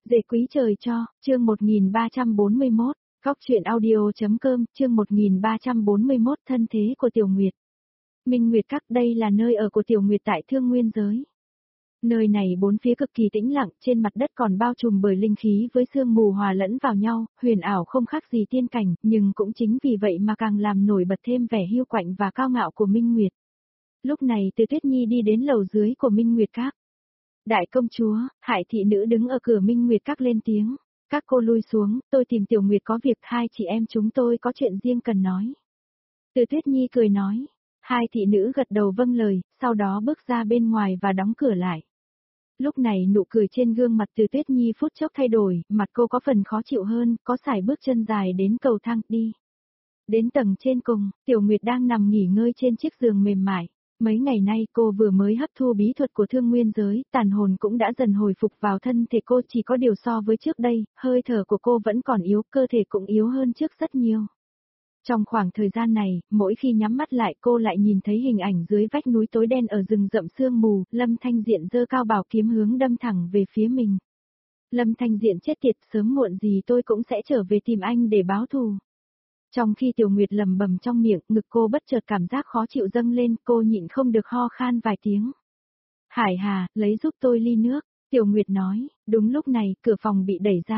Dễ quý trời cho, chương 1341, Góc chuyện audio.com, chương 1341 thân thế của Tiểu Nguyệt. Minh Nguyệt Các đây là nơi ở của Tiểu Nguyệt tại Thương Nguyên giới. Nơi này bốn phía cực kỳ tĩnh lặng, trên mặt đất còn bao trùm bởi linh khí với sương mù hòa lẫn vào nhau, huyền ảo không khác gì tiên cảnh, nhưng cũng chính vì vậy mà càng làm nổi bật thêm vẻ hiu quạnh và cao ngạo của Minh Nguyệt. Lúc này Từ Tuyết Nhi đi đến lầu dưới của Minh Nguyệt Các. Đại công chúa, Hải thị nữ đứng ở cửa Minh Nguyệt Các lên tiếng. Các cô lui xuống, tôi tìm Tiểu Nguyệt có việc, hai chị em chúng tôi có chuyện riêng cần nói. Từ Tuyết Nhi cười nói. Hai thị nữ gật đầu vâng lời, sau đó bước ra bên ngoài và đóng cửa lại. Lúc này nụ cười trên gương mặt Từ Tuyết Nhi phút chốc thay đổi, mặt cô có phần khó chịu hơn, có sải bước chân dài đến cầu thang đi. Đến tầng trên cùng, Tiểu Nguyệt đang nằm nghỉ ngơi trên chiếc giường mềm mại. Mấy ngày nay cô vừa mới hấp thu bí thuật của Thương Nguyên giới, tàn hồn cũng đã dần hồi phục vào thân thể cô, chỉ có điều so với trước đây, hơi thở của cô vẫn còn yếu, cơ thể cũng yếu hơn trước rất nhiều. Trong khoảng thời gian này, mỗi khi nhắm mắt lại cô lại nhìn thấy hình ảnh dưới vách núi tối đen ở rừng rậm sương mù, Lâm Thanh Diện giơ cao bảo kiếm hướng đâm thẳng về phía mình. Lâm Thanh Diện chết tiệt, sớm muộn gì tôi cũng sẽ trở về tìm anh để báo thù. Trong khi Tiểu Nguyệt lẩm bẩm trong miệng, ngực cô bất chợt cảm giác khó chịu dâng lên, cô nhịn không được ho khan vài tiếng. Hải Hà, lấy giúp tôi ly nước, Tiểu Nguyệt nói. Đúng lúc này, cửa phòng bị đẩy ra,